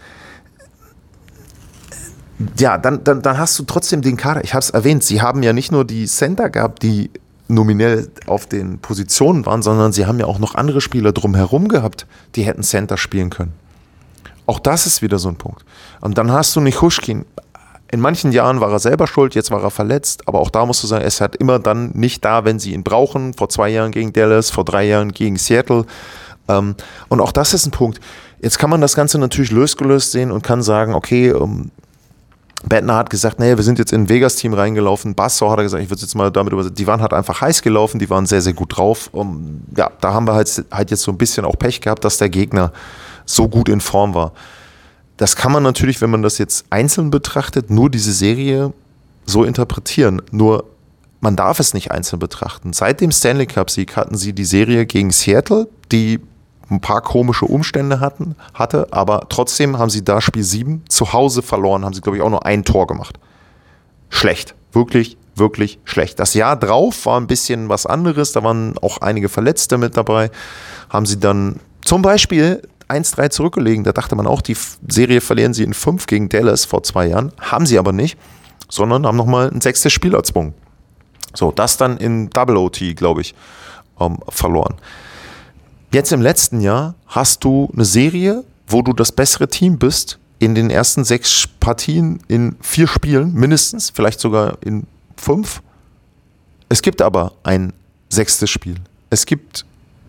ja, dann hast du trotzdem den Kader. Ich habe es erwähnt, sie haben ja nicht nur die Center gehabt, die nominell auf den Positionen waren, sondern sie haben ja auch noch andere Spieler drumherum gehabt, die hätten Center spielen können. Auch das ist wieder so ein Punkt. Und dann hast du Nichushkin. In manchen Jahren war er selber schuld, jetzt war er verletzt, aber auch da musst du sagen, er ist halt immer dann nicht da, wenn sie ihn brauchen. Vor 2 Jahren gegen Dallas, vor 3 Jahren gegen Seattle. Und auch das ist ein Punkt. Jetzt kann man das Ganze natürlich losgelöst sehen und kann sagen, okay, Bettner hat gesagt, naja, wir sind jetzt in ein Vegas-Team reingelaufen. Basso hat er gesagt, ich würde jetzt mal damit übersetzen, die waren halt einfach heiß gelaufen, die waren sehr, sehr gut drauf. Ja, da haben wir halt jetzt so ein bisschen auch Pech gehabt, dass der Gegner so gut in Form war. Das kann man natürlich, wenn man das jetzt einzeln betrachtet, nur diese Serie so interpretieren. Nur man darf es nicht einzeln betrachten. Seit dem Stanley Cup-Sieg hatten sie die Serie gegen Seattle, die ein paar komische Umstände hatte, aber trotzdem haben sie da Spiel 7 zu Hause verloren, haben sie, glaube ich, auch nur ein Tor gemacht. Schlecht. Wirklich, wirklich schlecht. Das Jahr drauf war ein bisschen was anderes, da waren auch einige Verletzte mit dabei, haben sie dann zum Beispiel 1-3 zurückgelegen, da dachte man auch, die Serie verlieren sie in 5 gegen Dallas vor 2 Jahren, haben sie aber nicht, sondern haben nochmal ein 6. Spiel erzwungen. So, das dann in Double OT, glaube ich, verloren. Jetzt im letzten Jahr hast du eine Serie, wo du das bessere Team bist, in den ersten 6 Partien in 4 Spielen mindestens, vielleicht sogar in 5. Es gibt aber ein 6. Spiel. Es gibt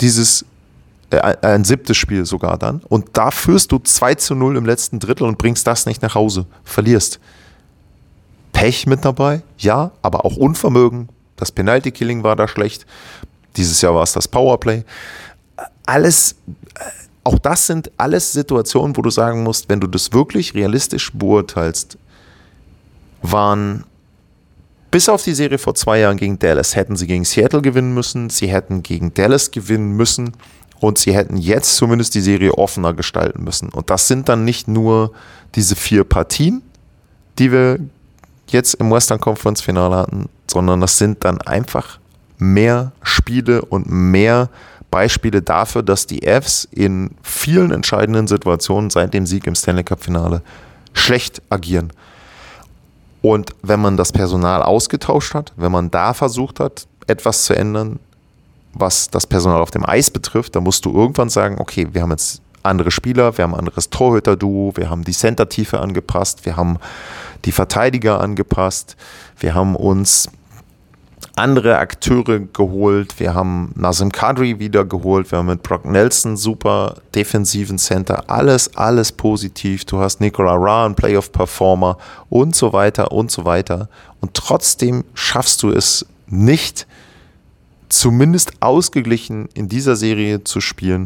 ein 7. Spiel sogar dann. Und da führst du 2-0 im letzten Drittel und bringst das nicht nach Hause. Verlierst. Pech mit dabei, ja, aber auch Unvermögen. Das Penalty-Killing war da schlecht. Dieses Jahr war es das Powerplay. Alles, auch das sind alles Situationen, wo du sagen musst, wenn du das wirklich realistisch beurteilst, waren bis auf die Serie vor 2 Jahren gegen Dallas, hätten sie gegen Seattle gewinnen müssen, sie hätten gegen Dallas gewinnen müssen und sie hätten jetzt zumindest die Serie offener gestalten müssen. Und das sind dann nicht nur diese 4 Partien, die wir jetzt im Western Conference Finale hatten, sondern das sind dann einfach mehr Spiele und mehr Beispiele dafür, dass die Avs in vielen entscheidenden Situationen seit dem Sieg im Stanley Cup Finale schlecht agieren. Und wenn man das Personal ausgetauscht hat, wenn man da versucht hat, etwas zu ändern, was das Personal auf dem Eis betrifft, dann musst du irgendwann sagen, okay, wir haben jetzt andere Spieler, wir haben ein anderes Torhüter-Duo, wir haben die Center-Tiefe angepasst, wir haben die Verteidiger angepasst, wir haben uns andere Akteure geholt, wir haben Nazem Kadri wieder geholt, wir haben mit Brock Nelson super defensiven Center, alles positiv, du hast Nicola Ra, ein Playoff-Performer und so weiter und so weiter und trotzdem schaffst du es nicht, zumindest ausgeglichen in dieser Serie zu spielen.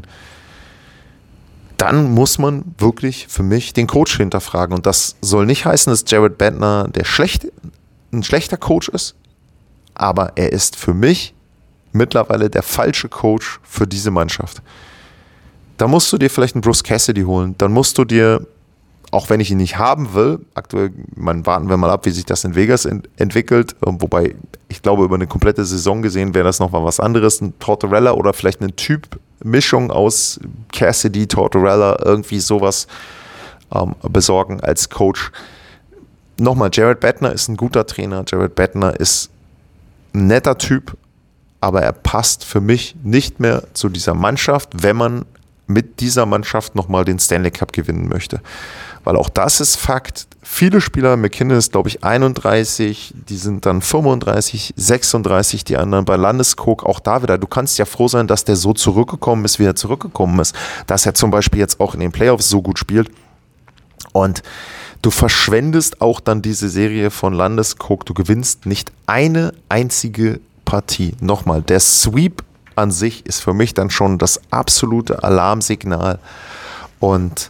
Dann muss man wirklich für mich den Coach hinterfragen und das soll nicht heißen, dass Jared Bednar ein schlechter Coach ist, aber er ist für mich mittlerweile der falsche Coach für diese Mannschaft. Da musst du dir vielleicht einen Bruce Cassidy holen, dann musst du dir auch wenn ich ihn nicht haben will, aktuell, warten wir mal ab, wie sich das in Vegas entwickelt, wobei ich glaube, über eine komplette Saison gesehen wäre das nochmal was anderes, ein Tortorella oder vielleicht eine Typ-Mischung aus Cassidy, Tortorella, irgendwie sowas besorgen als Coach. Nochmal, Jared Bettner ist ein guter Trainer, Jared Bettner ist ein netter Typ, aber er passt für mich nicht mehr zu dieser Mannschaft, wenn man mit dieser Mannschaft nochmal den Stanley Cup gewinnen möchte. Weil auch das ist Fakt. Viele Spieler, McKinnon ist glaube ich 31, die sind dann 35, 36, die anderen bei Landeskog auch da wieder. Du kannst ja froh sein, dass der so zurückgekommen ist, wie er zurückgekommen ist. Dass er zum Beispiel jetzt auch in den Playoffs so gut spielt. Und du verschwendest auch dann diese Serie von Landeskog. Du gewinnst nicht eine einzige Partie. Nochmal, der Sweep an sich ist für mich dann schon das absolute Alarmsignal. Und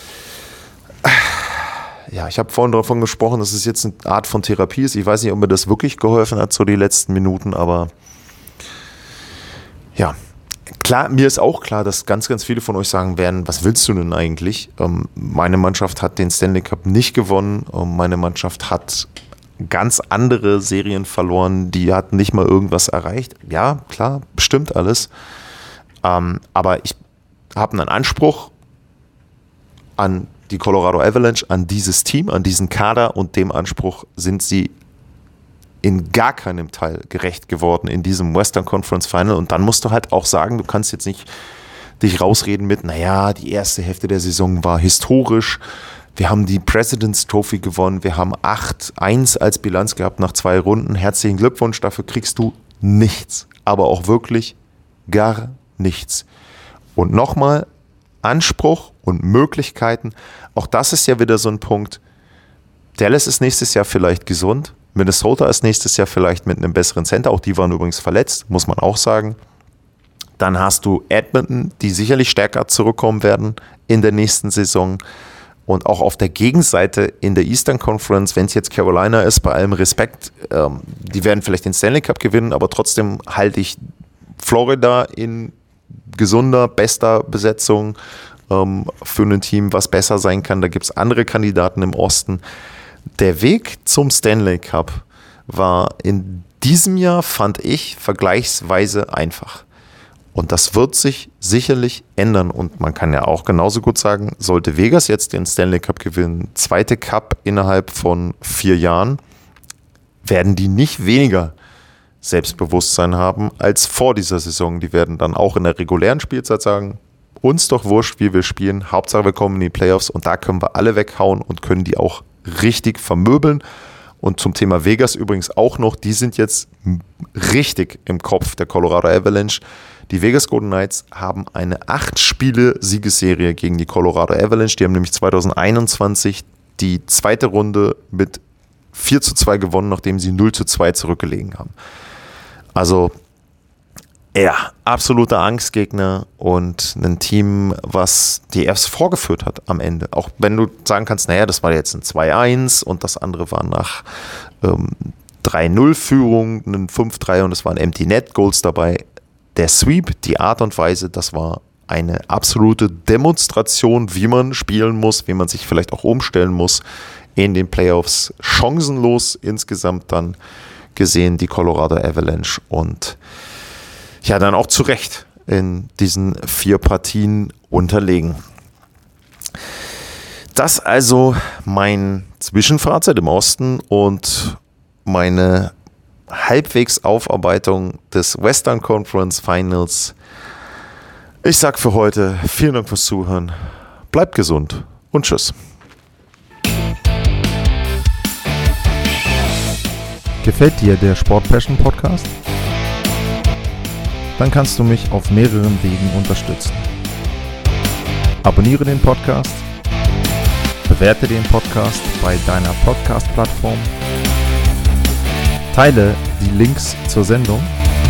ja, ich habe vorhin davon gesprochen, dass es jetzt eine Art von Therapie ist. Ich weiß nicht, ob mir das wirklich geholfen hat, so die letzten Minuten, aber ja, klar, mir ist auch klar, dass ganz, ganz viele von euch sagen werden, was willst du denn eigentlich? Meine Mannschaft hat den Stanley Cup nicht gewonnen. Meine Mannschaft hat ganz andere Serien verloren, die hat nicht mal irgendwas erreicht. Ja, klar, stimmt alles. Aber ich habe einen Anspruch an die Colorado Avalanche, an dieses Team, an diesen Kader, und dem Anspruch sind sie in gar keinem Teil gerecht geworden in diesem Western Conference Final. Und dann musst du halt auch sagen, du kannst jetzt nicht dich rausreden mit, naja, die erste Hälfte der Saison war historisch. Wir haben die President's Trophy gewonnen. Wir haben 8-1 als Bilanz gehabt nach 2 Runden. Herzlichen Glückwunsch, dafür kriegst du nichts. Aber auch wirklich gar nichts. Und nochmal, Anspruch und Möglichkeiten. Auch das ist ja wieder so ein Punkt. Dallas ist nächstes Jahr vielleicht gesund. Minnesota ist nächstes Jahr vielleicht mit einem besseren Center. Auch die waren übrigens verletzt, muss man auch sagen. Dann hast du Edmonton, die sicherlich stärker zurückkommen werden in der nächsten Saison. Und auch auf der Gegenseite in der Eastern Conference, wenn es jetzt Carolina ist, bei allem Respekt, die werden vielleicht den Stanley Cup gewinnen, aber trotzdem halte ich Florida in gesunder, bester Besetzung für ein Team, was besser sein kann. Da gibt es andere Kandidaten im Osten. Der Weg zum Stanley Cup war in diesem Jahr, fand ich, vergleichsweise einfach. Und das wird sich sicherlich ändern. Und man kann ja auch genauso gut sagen, sollte Vegas jetzt den Stanley Cup gewinnen, zweite Cup innerhalb von 4 Jahren, werden die nicht weniger Selbstbewusstsein haben als vor dieser Saison. Die werden dann auch in der regulären Spielzeit sagen, uns doch wurscht, wie wir spielen. Hauptsache wir kommen in die Playoffs und da können wir alle weghauen und können die auch richtig vermöbeln. Und zum Thema Vegas übrigens auch noch, die sind jetzt richtig im Kopf der Colorado Avalanche. Die Vegas Golden Knights haben eine 8-Spiele-Siegesserie gegen die Colorado Avalanche. Die haben nämlich 2021 die zweite Runde mit 4-2 gewonnen, nachdem sie 0-2 zurückgelegen haben. Also, ja, absoluter Angstgegner und ein Team, was die erst vorgeführt hat am Ende. Auch wenn du sagen kannst, naja, das war jetzt ein 2-1 und das andere war nach 3-0-Führung, ein 5-3 und es waren Empty Net Goals dabei. Der Sweep, die Art und Weise, das war eine absolute Demonstration, wie man spielen muss, wie man sich vielleicht auch umstellen muss in den Playoffs. Chancenlos insgesamt dann gesehen, die Colorado Avalanche, und ja, dann auch zu Recht in diesen 4 Partien unterlegen. Das also mein Zwischenfazit im Osten und meine halbwegs Aufarbeitung des Western Conference Finals. Ich sag für heute vielen Dank fürs Zuhören. Bleibt gesund und tschüss. Gefällt dir der Sport Passion Podcast? Dann kannst du mich auf mehreren Wegen unterstützen. Abonniere den Podcast, bewerte den Podcast bei deiner Podcast-Plattform, teile die Links zur Sendung,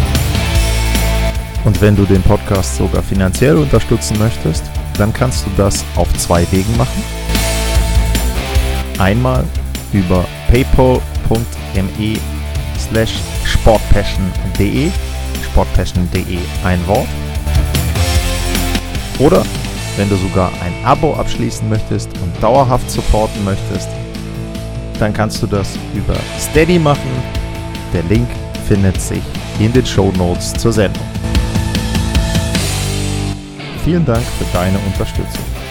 und wenn du den Podcast sogar finanziell unterstützen möchtest, dann kannst du das auf 2 Wegen machen. Einmal über paypal.me/sportpassion.de, sportpassion.de ein Wort, oder Wenn du sogar ein Abo abschließen möchtest und dauerhaft supporten möchtest, dann kannst du das über Steady machen. Der Link findet sich in den Shownotes zur Sendung. Vielen Dank für deine Unterstützung.